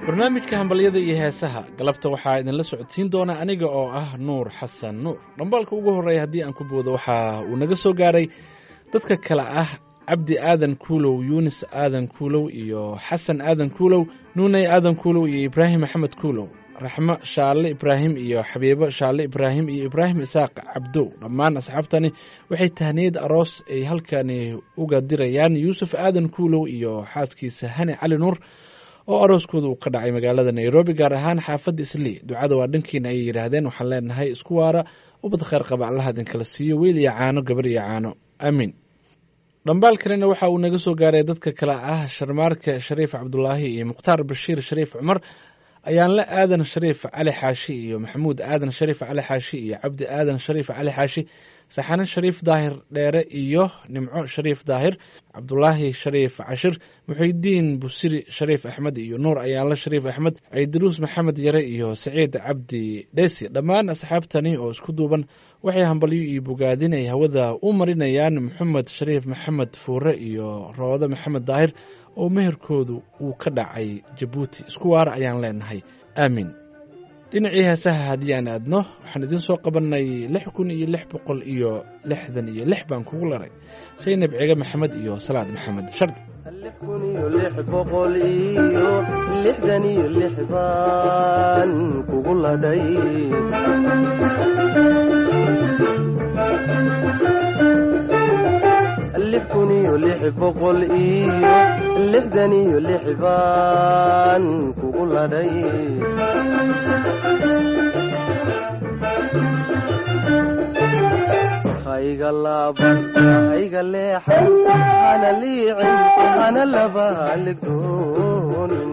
barnaamijka hambalyada iyo heesaha galabta waxaa idinla socodsiin doona aniga oo ah nuur xasan nuur. dhambaalka ugu horreeya haddii aan ku boodo waxa uu naga soo gaaray dadka kale ah cabdi aadan kuulow, yuunis aadan kuulow iyo xasan aadan kuulow, nuunay aadan kuulow iyo ibraahim maxamed kuulow, raxmo shaalle ibraahim iyo xabiibo shaalle ibraahim iyo ibraahim isaaq cabdow. dhammaan asxaabtani waxay tahniyad aroos ay halkani uga dirayaan yuusuf aadan kuulow iyo xaaskiisa hani cali nuur oo arooskooda uu ka dhacay magaalada nairobi, gaar ahaan xaafadda islii. ducada waa dhankiina ayay yidhaahdeen. waxaan leenahay isku waara ubad khayr qaba allaha idinkala siiyo, wiil iyo caano gabar iyo caano, aamiin. dhambaal kalena waxa uu naga soo gaaray dadka kale ah sharmaarka shariif cabdulaahi iyo mukhtaar bashiir shariif cumar, ayaanle aadan shariif cali xaashi iyo maxamuud aadan shariif cali xaashi iyo cabdi aadan shariif cali xaashi, saxane shariif daahir dheere iyo nimco shariif daahir, cabdulaahi shariif cashir, muxidiin busiri shariif axmed iyo nuur ayaanle shariif axmed, ciidiruus maxamed yare iyo saciid cabdi dheysi. dhammaan asxaabtani oo isku duuban waxay hambalyo iyo bogaadin ay hawada u marinayaan maxamed shariif maxamed fuure iyo roodo maxamed daahir oo meherkoodu uu ka dhacay jabuuti. isku waara ayaan leenahay, aamiin. dhinacii heesaha haddii aan aadno waxaan idiin soo qabannay 6,666 baan kugu laray saynab cege maxamed iyo salaad maxamed shardi. 6,666 baan kugu ladhay, baan kugu ladhay. hayga laaban hayga leexan hana liicin hana laba haligdoonin,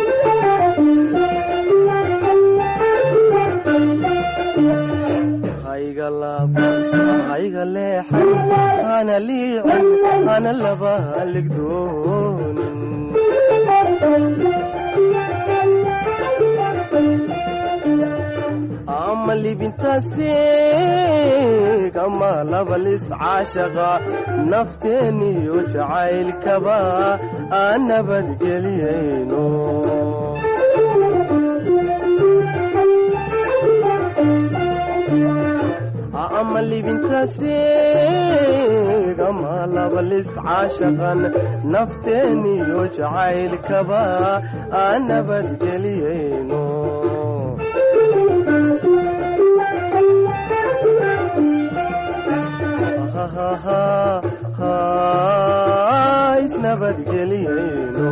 hayga laaban hayga leexan hana liicin hana laba haligdoonin. ama libintaasiig ama labalis caashaqa nafteeniyo jacaylkaba aan nabadgeliyayno. ama libintaasiig ama labalis caashaqan nafteeniyo jacaylkaba aan nabadgeliyayno. isnabadgeliyayno.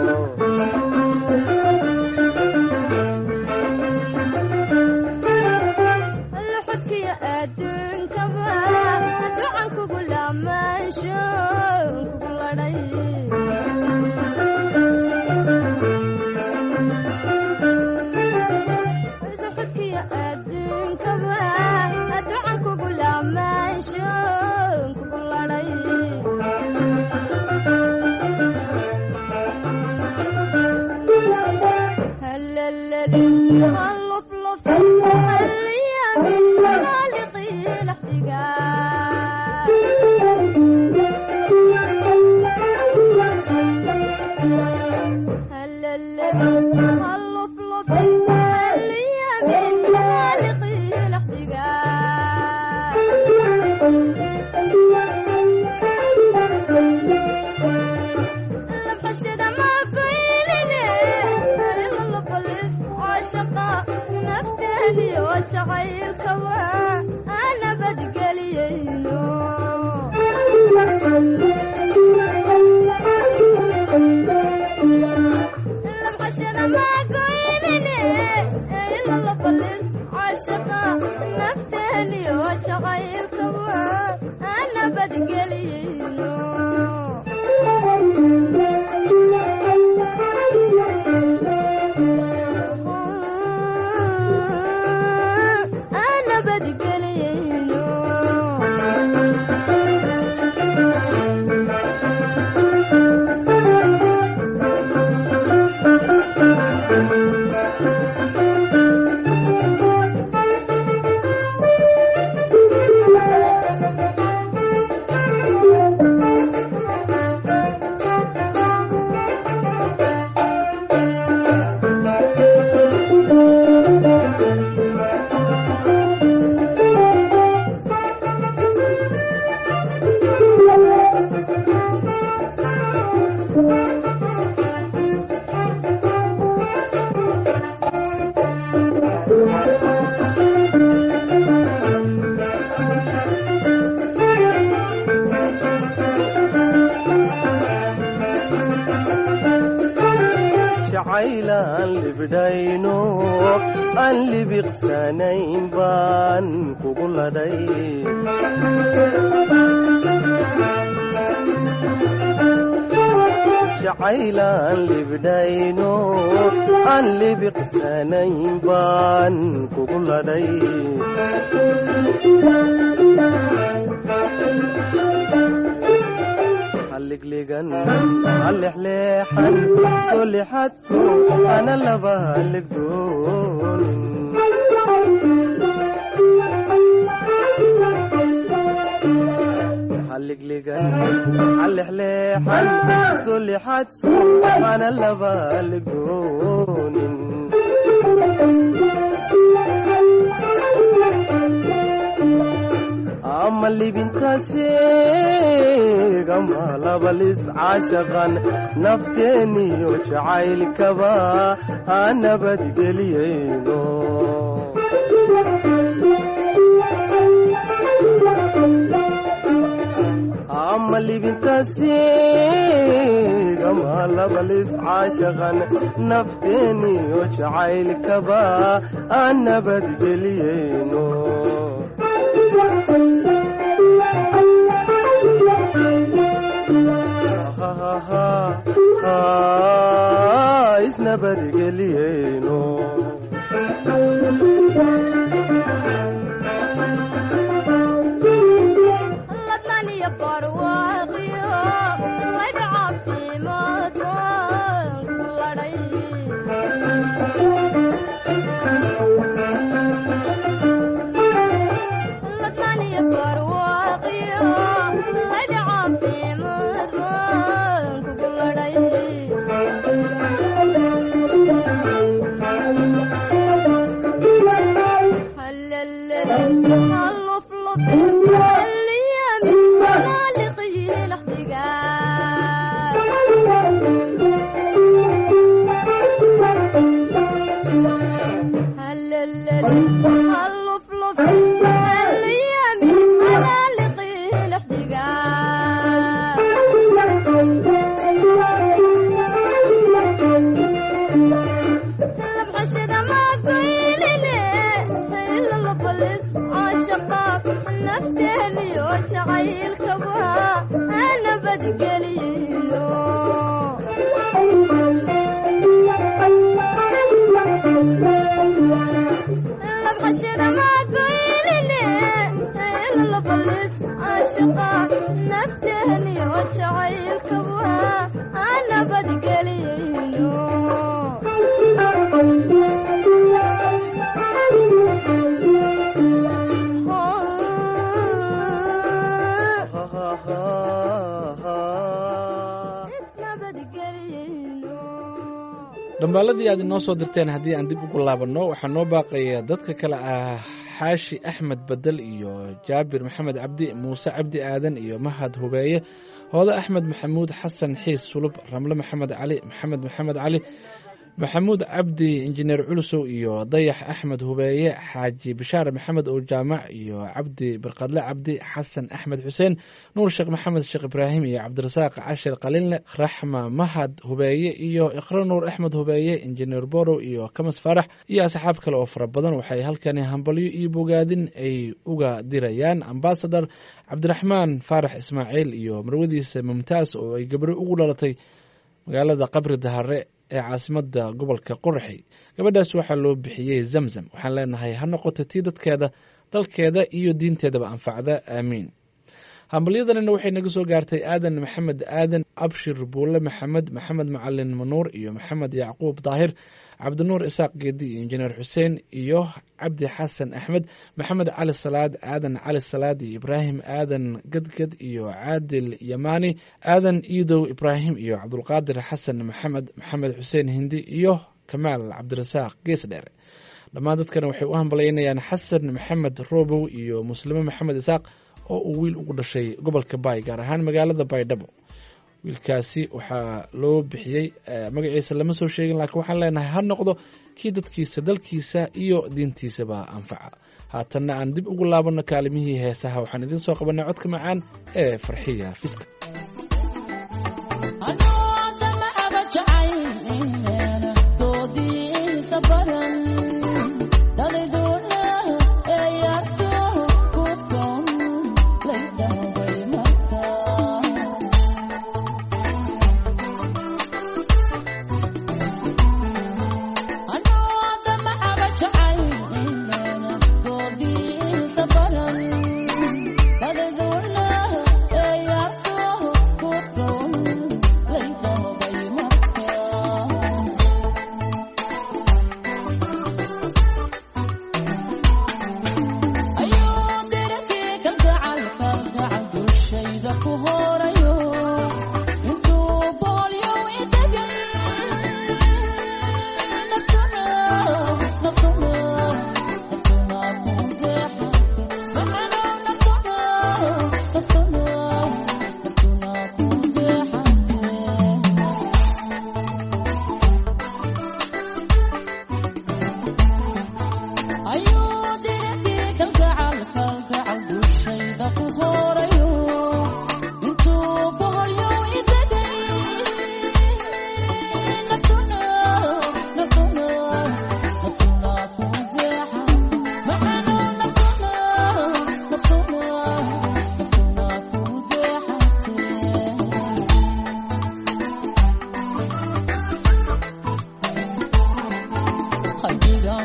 luxudkiyo adduunkaba ducan kugu lamaansho kugu ladhay, luxudkiyo adduunkaba ducan kugu lamaansho kugu ladhay. هلللي هاللفلف هاليامي خالقي الاحتقان، هلللي هاللفلف هاليامي خالقي الاحتقان. لبحشدة ما بيننا إلا لبلس عاشقة نفتني وجعيل كوا أنا بدقليينو. لبحشدة ما بيننا إلا لبلس عاشقة نفتني وجعيل كوا أنا بدقليينو. أنا بدقلينو. jacaylaan libdhayno aan libiqsanayn baan kugu ladhay jacaylaan libdhayno aan libiqsanayn baan kugu ladhay halliglegan hallexleexan soo lexadso ana laba halligdoonin halliglegan hallexleexan soo lexadso ana laba halligdoonin ama libintaasig ama labalis caashaqan nafteeniyo jacaylkaba ha nabadgeliyeyno ama libintaasig ama labalis caashaqan nafteeniyo jacaylkaba ha nabadgeliyeyno isnabadgeliyeyno ladnaniyo barwaaqiyo laydhacaafimaadaan ku ladhay ladnaniyo barwaaqiyo laydhacaafimaadaan kugu ladhay dhambaaladii aad inoo soo dirteen haddii aan dib ugu laabanno waxaa noo baaqaya dadka kale ah xaashi axmed bedel iyo jaabir maxamed cabdi muuse cabdi aadan iyo mahad hubeeye hoodo axmed maxamuud xasan xiis sulub ramle maxamed cali maxamed cali maxamuud cabdi injineer culusow iyo dayax axmed hubeeye xaaji bishaar maxamed oo jaamac iyo cabdi birqadle cabdi xasan axmed xuseen nuur sheekh maxamed sheekh ibraahim iyo cabdirasaaq cashir qalinle raxma mahad hubeeye iyo iqra nuur axmed hubeeye injineer borow iyo kamas faarax iyo asxaab kale oo fara badan waxay halkani hambalyo iyo bogaadin ay uga dirayaan ambasador cabdiraxmaan faarax ismaaciil iyo marwadiisa mumtaas oo ay gabdho ugu dhalatay magaalada qabri dahare ee caasimada gobolka qoraxey gabadhaas waxaa loo bixiyey zamzam waxaan leenahay ha noqoto tii dadkeeda dalkeeda iyo diinteedaba anfacda aamiin hambalyadanina waxay naga soo gaartay aadan maxamed aadan abshir buule maxamed macalin manuur iyo maxamed yacquub daahir cabdinuur isaaq geedi iyo injineer xuseen iyo cabdi xasan axmed maxamed cali salaad aadan cali salaad iyo ibraahim aadan gadgad iyo caadil yamaani aadan iidow ibraahim iyo cabdulqaadir xasan maxamed xuseen hindi iyo kamaal cabdirasaaq gees dheere dhammaan dadkana waxay u hambalyaynayaan xasan maxamed roobow iyo muslimo maxamed isaaq oo uu wiil ugu dhashay gobolka baay gaar ahaan magaalada baydhabo wiilkaasi waxaa loo bixiyey magaciisa lama soo sheegin laakiin waxaan leenahay ha noqdo kii dadkiisa dalkiisa iyo diintiisaba anfaca haatanna aan dib ugu laabanno kaalimihii heesaha waxaan idiin soo qabanay codka macaan ee farxiya fiska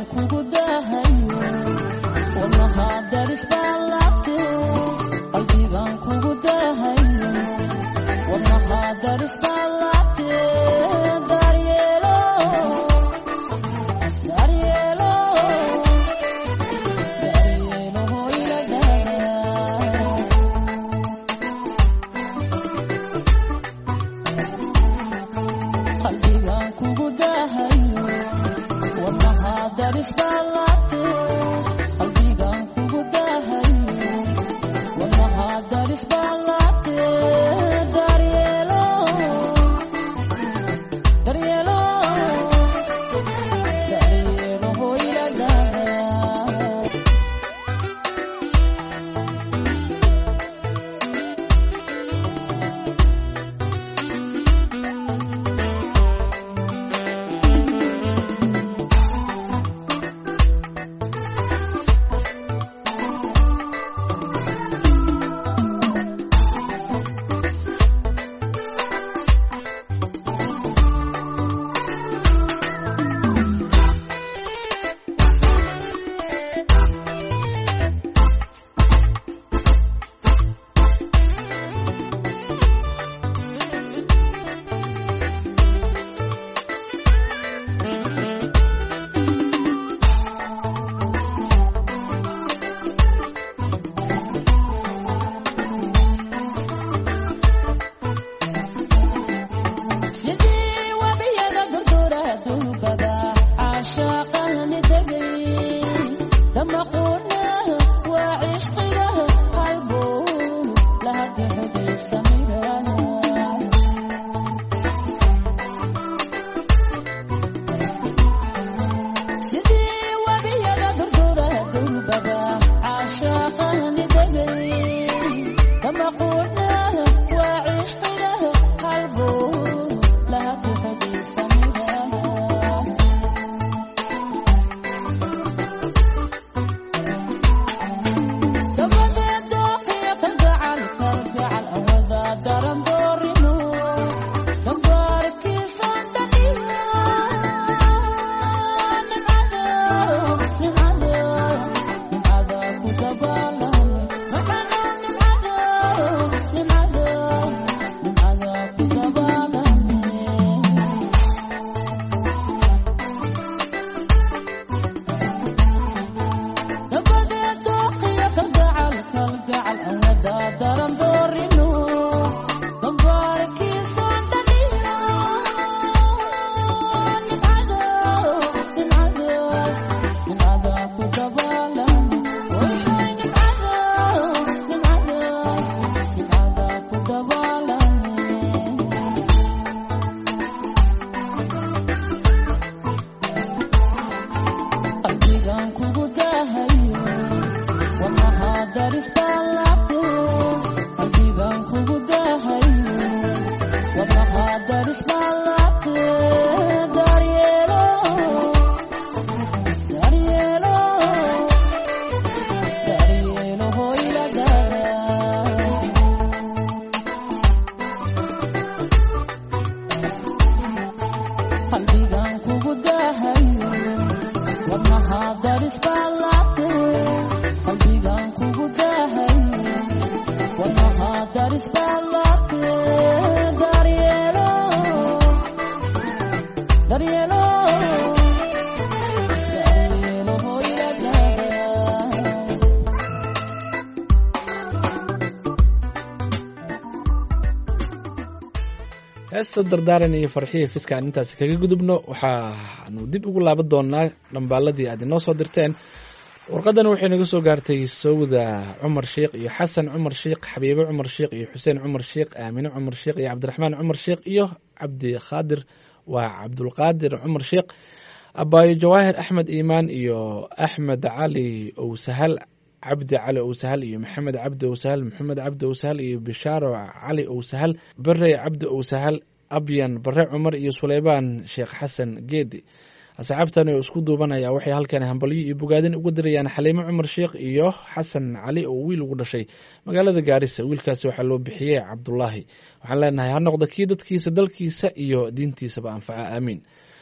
heesta dardaaran iyo farxiya fiska aan intaasi kaga gudubno waxaanu dib ugu laaban doonaa dhambaaladii aad inoo soo dirteen. warqadan waxay naga soo gaartay sawda cumar sheekh iyo xasan cumar sheekh, xabiibo cumar sheekh iyo xuseen cumar sheekh, aamine cumar sheekh iyo cabdiraxmaan cumar sheekh iyo cabdi khaadir waa cabdulqaadir cumar sheekh, abaayo jawaahir axmed iimaan iyo axmed cali owsahal, cabdi cali owsahal iyo maxamed cabdi owsahal, maxamed cabdi owsahal iyo bishaaro cali owsahal, bare cabdi owsahal, abyan bare cumar iyo suleybaan sheekh xasan geedi. asxaabtan oo isku duubanaya waxay halkan hambalyo iyo bogaadin ugu dirayaan xaliimo cumar sheekh iyo xasan cali oo wiil ugu dhashay magaalada gaarisa. wiilkaasi waxaa loo bixiyey cabdulaahi. waxaan leenahay ha noqdo kii dadkiisa dalkiisa iyo diintiisaba anfaca, aamiin.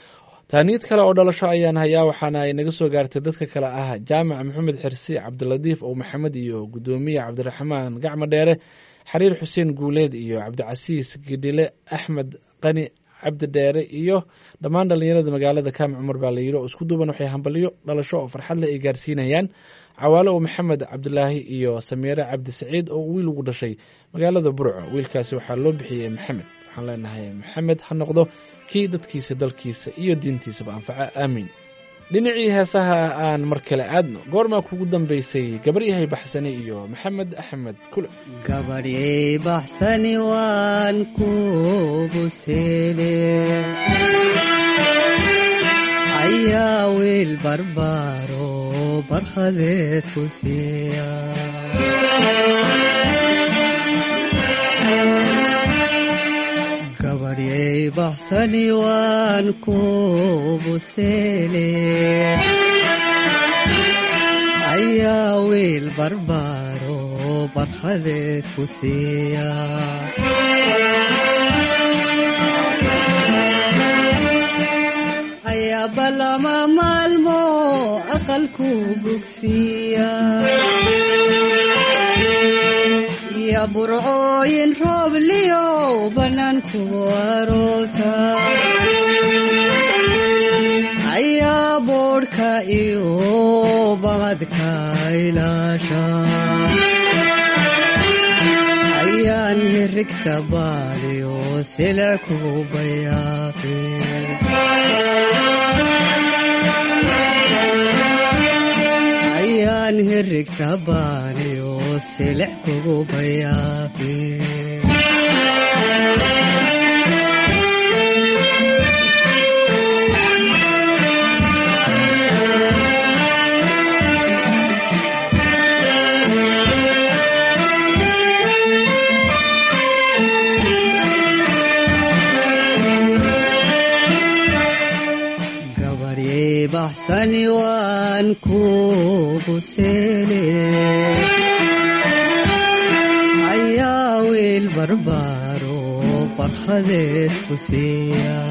taaniyad kale oo dhalasho ayaan hayaa waxaana ay naga soo gaartay dadka kale ah jaamac maxamed xirsi cabdiladiif oo maxamed iyo gudoomiye cabdiraxmaan gacmo dheere xariir xuseen guuleed iyo cabdicasiis gidhile axmed qani cabdi dheere iyo dhammaan dhallinyarada magaalada kaamic cumar baa la yidhi oo isku duuban waxay hambalyo dhalasho oo farxad leh ay gaarsiinayaan cawaale oo maxamed cabdilaahi iyo samiire cabdi saciid oo wiil ugu dhashay magaalada burco wiilkaasi waxaa loo bixiyey maxamed waxaan leenahay maxamed ha noqdo kii dadkiisa dalkiisa iyo diintiisaba anfaca aamiin dhinacii heesaha aan mar kale aadno goormaa kugu dambaysay gabaryahay baxsani iyo maxamed axmed kule gabadhyay baxsani waan kugu seele ayaa wiil barbaaro barkhadeed ku siiya gabadhyay baxsani waan kugu seele ayaa wiil barbaaro barkhadeed ku siiya ayaa balama maalmo aqalku bugsiya ya burcooyin roobliyo bannaanku aroosa ayaa boodhka iyo baqadka ilaasha ayaan hirigta baaliyo silic kugu bayaaqi ayaan hirigta baaliyo silic kugu bayaaqi baxsani waan kugu seele ayaa wiil barbaaro barkhadeed ku siiya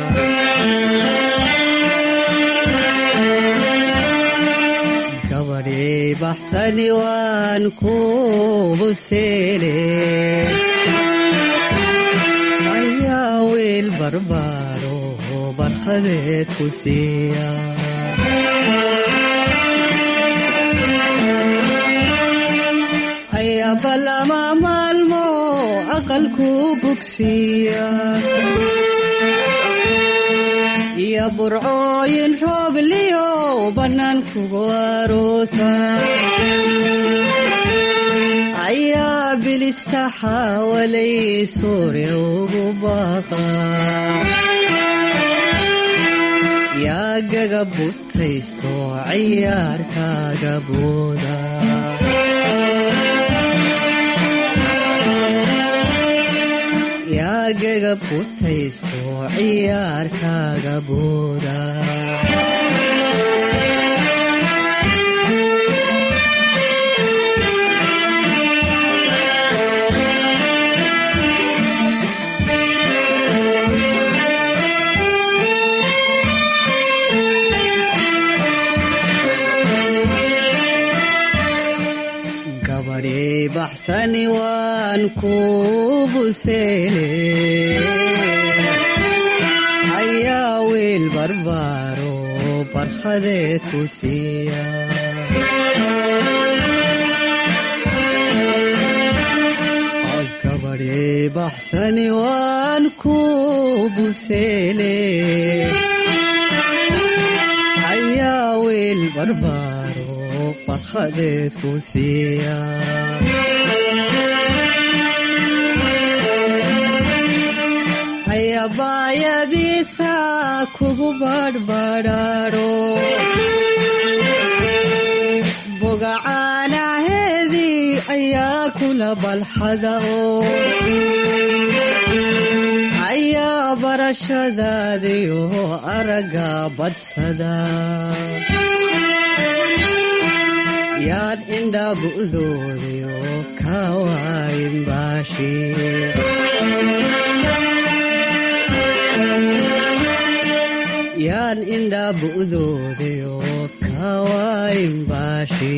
gabadhyay baxsani waan kugu seele ayaa wiil barbaaro barkhadeed ku siiya ayaa balama maalmo aqalku bugsiya iyo burcooyin roobliyo bannaankugu aroosa ayaa bilista xawalay suuriya ugu baqa yaa gaga butaysto ciyaarkaaga booda yaa gaga butaysto ciyaarkaaga booda baxsani waan kugu seele ayaa wiil barbaaro barkhadeed ku siiya gabadhyay baxsani waan kugu seele ayaa wiil barbaaro barkhadeed ku siiya ayabaayadiisa kugu badhbadhaadho bogacaanaheedii ayaa kula balxadao ayaa barashadaadiyo aragga badsada yaan indha bu'doodiyo kawaayin baashi yaan indhaa bu'doodayo kawaayin baashi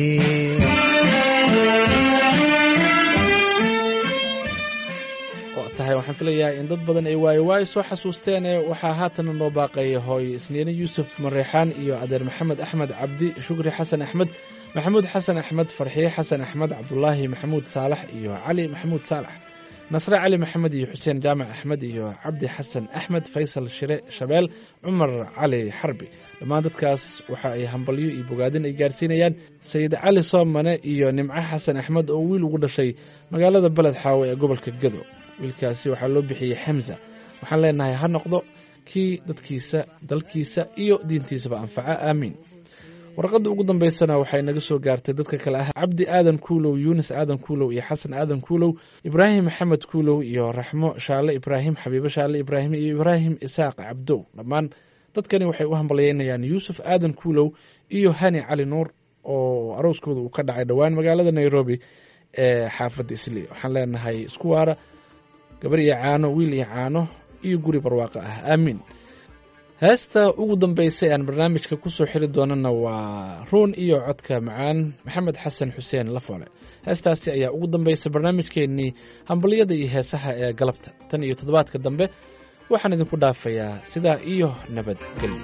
tahay waxaan filayaa in dad badan ay waayo soo xasuusteen waxaa haatan noo baaqaya hooy isniine yuusuf mareexaan iyo adeer maxamed axmed cabdi shukri xasan axmed maxamuud xasan axmed farxiye xasan axmed cabdulaahi maxamuud saalax iyo cali maxamuud saalax nasre cali maxamed iyo xuseen jaamac axmed iyo cabdi xasan axmed faysal shire shabeel cumar cali xarbi dhammaan dadkaas waxa ay hambalyo iyo bogaadin ay gaarsiinayaan sayid cali soomane iyo nimco xasan axmed oo wiil ugu dhashay magaalada beled xaawe ee gobolka gado wiilkaasi waxaa loo bixiyey xamza waxaan leenahay ha noqdo kii dadkiisa dalkiisa iyo diintiisaba anfaca aamiin warqadda ugu dambaysana waxay naga soo gaartay dadka kale ah cabdi aadan kuulow yuunis aadan kuulow iyo xasan aadan kuulow ibraahim maxamed kuulow iyo raxmo shaale ibraahim xabiibo shaale ibraahim iyo ibraahim isaaq cabdow dhammaan dadkani waxay u hambalyeynayaan yuusuf aadan kuulow iyo hani cali nuur oo arooskooda uu ka dhacay dhowaan magaalada nairobi ee xaafadda islii waxaan leenahay isku waara gabar iyo caano wiil iyo caano iyo guri barwaaqo ah aamiin heesta ugu dambaysay aan barnaamijka ku soo xiri doonana waa ruun iyo codka macaan maxamed xasan xuseen lafoole heestaasi ayaa ugu dambaysay barnaamijkeennii hambalyada iyo heesaha ee galabta tan iyo toddobaadka dambe waxaan idinku dhaafayaa sidaa iyo nabadgelyo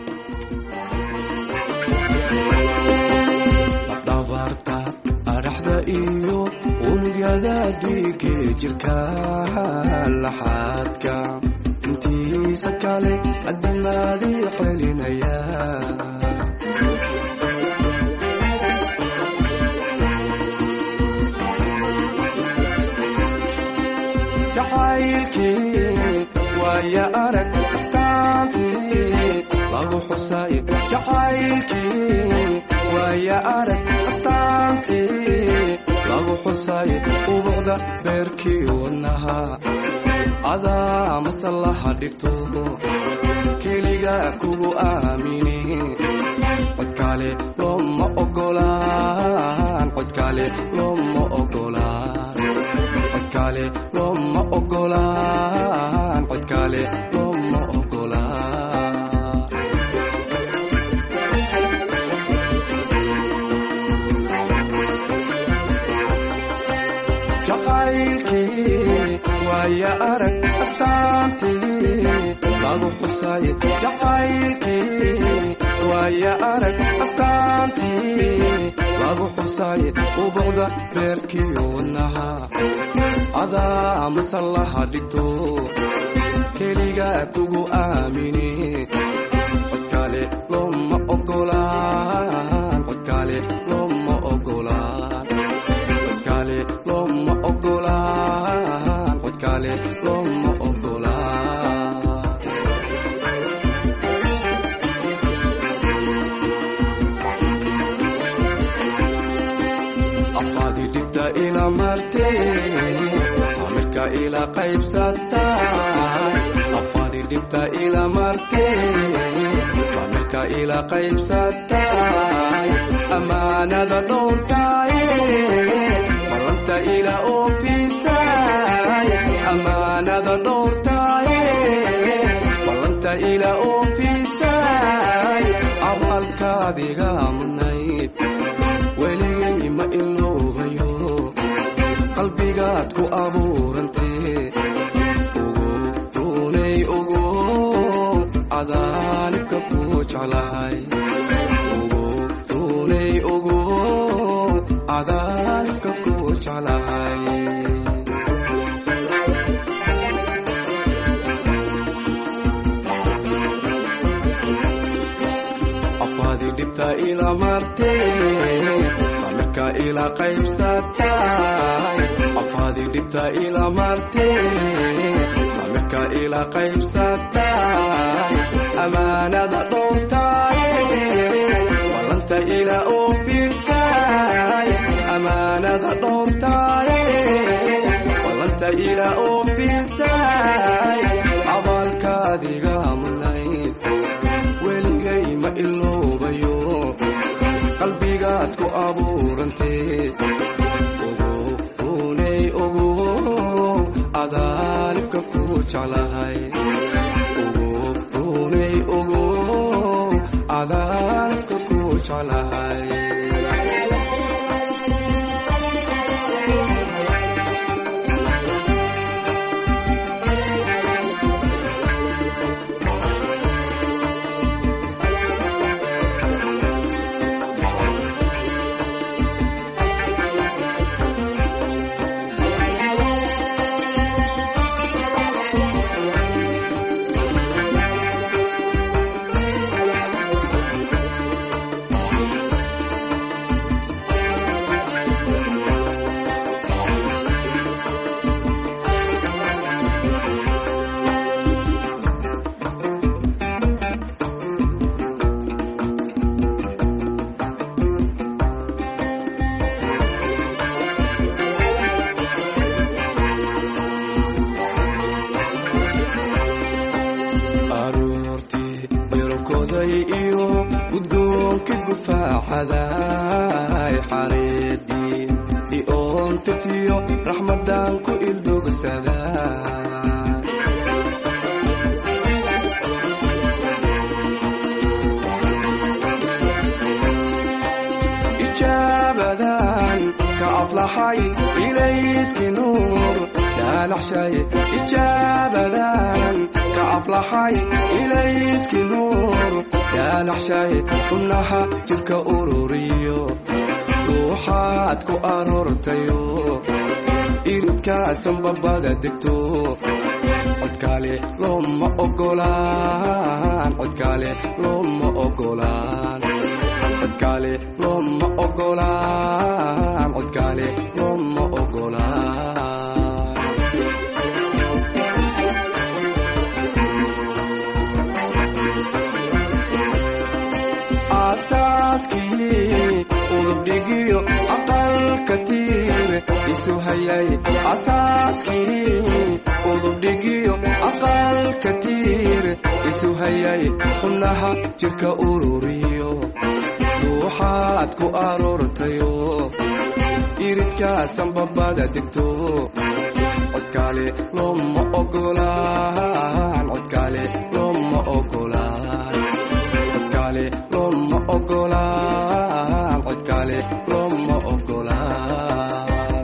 iyo unugyada dhiige jirka laxaadka intiisa kale adamaadii celinaya jacaylkii waaya arag astaantii lagu xusay jacaylkii waaya arag astaantii lagu xusay ubucda beerkii wadnaha adaa masallaha dhigto keliga kugu aamini codkale looma ogolaan codkale looma ogolaan codkale looma ogolaan codkale looma ogolaan jacaylkii waaya arag astaantii lagu xusay jacaylkii waaya arag astaantii lagu xusay ubucda beerkii wadnaha adaa masallaha dhigto keliga kugu aamini codkale looma ogolaan codkale looma ogolaan codkale looma ogolaan codkale looma ogolaan afaadi dhibta ila martee samirka ila qaybsatay afaadi dhibta ila martee samirka ila qaybsatay amaanada dhowrtay balanta ila oofisay amaanada dhowrtay balanta ila oofisay abaalkaadiga mudnayd weligay ma iloobayo qalbigaad ku abuurantee ugu runay ugu cadaanibka ku jeclahay ugu runay ugu cadaanibka ku jeclahay afaadi dhibta ila martee samirka ila qaybsatay afaadi dhibta ila martee samirka ila qaybsatay amaanada dhowrtay balanta ila oofisay amaanada dhowrtay balanta ila oofisay abaalkaadiga mudnayd weligay ma iloobayo qalbigaad ku abuurantee ugu runay ugu cadaanibka ku jeclahay ugu runay ugu adaalka ku jeclahay iyo udgoonka gufaaxaday xareedii iontatiyo raxmadan ku ildogsada ijaabadan ka aflaxay ilayski nuur daalaxshay ijaabadan ka aflaxay ilayski nuur daalaxshay xubnaha jirka ururiyo ruuxaad ku aroortayo iridkaasan babada degto codkaale looma ogolaan codkaale looma ogolaan codkaale looma ogolaan codkaale looma ogolaan asaaskii udubdhigiyo aqalka tiir isu hayay asaaskii udubdhigiyo aqalka tiir isu hayay xubnaha jirka ururiyo ruuxaad ku aroortayo iridkaasan babada degto codkaale looma ogolaan codkaale looma ogolaan codkaale looma ogolaan codkaale looma ogolaan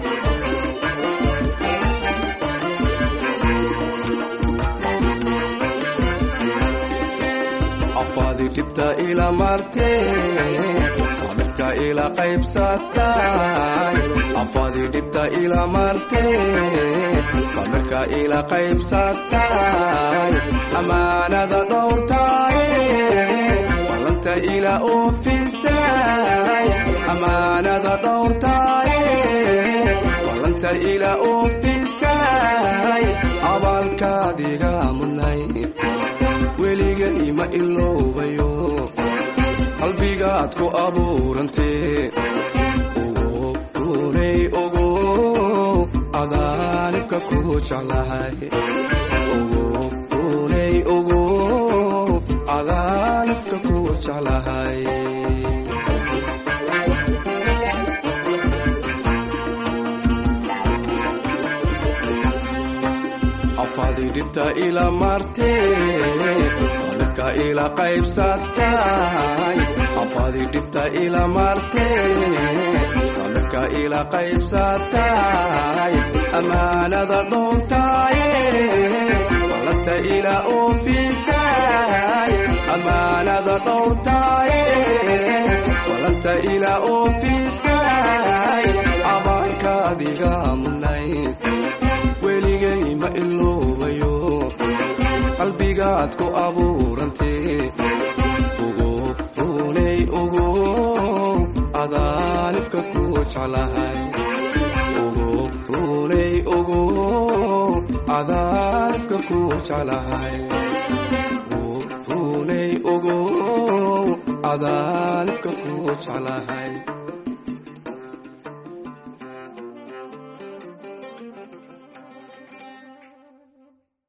afaadi dhibta ila martee samirka ila qaybsatay afaadi dhibta ila martee samirka ila qaybsatay amaanada dhowrtay walanta ila oofisay amaanada dhowrtay walanta ila oofisay abaalkaadiga mudnay weligay ma iloobayo qalbigaad ku abuurantee ugu runay ugu adaanibka ku jeclahay ugu runay ugu adaanibka ku jeclahay afaadi dhibta ila martee samirka ila qaybsatay afaadi dhibta ila martee samirka ila qaybsatay amaanada dhowrtay walanta ila oofisay amaanada dhowrtay walanta ila oofisay abaalkaadiga mudnay weligay ma iloobayo qalbigaad ku abuurantee ugu runay ugu adaanibka ku jeclahay ugu runay ugu adaanibka ku jeclahay ugu runay ugu adaanibka ku jeclahay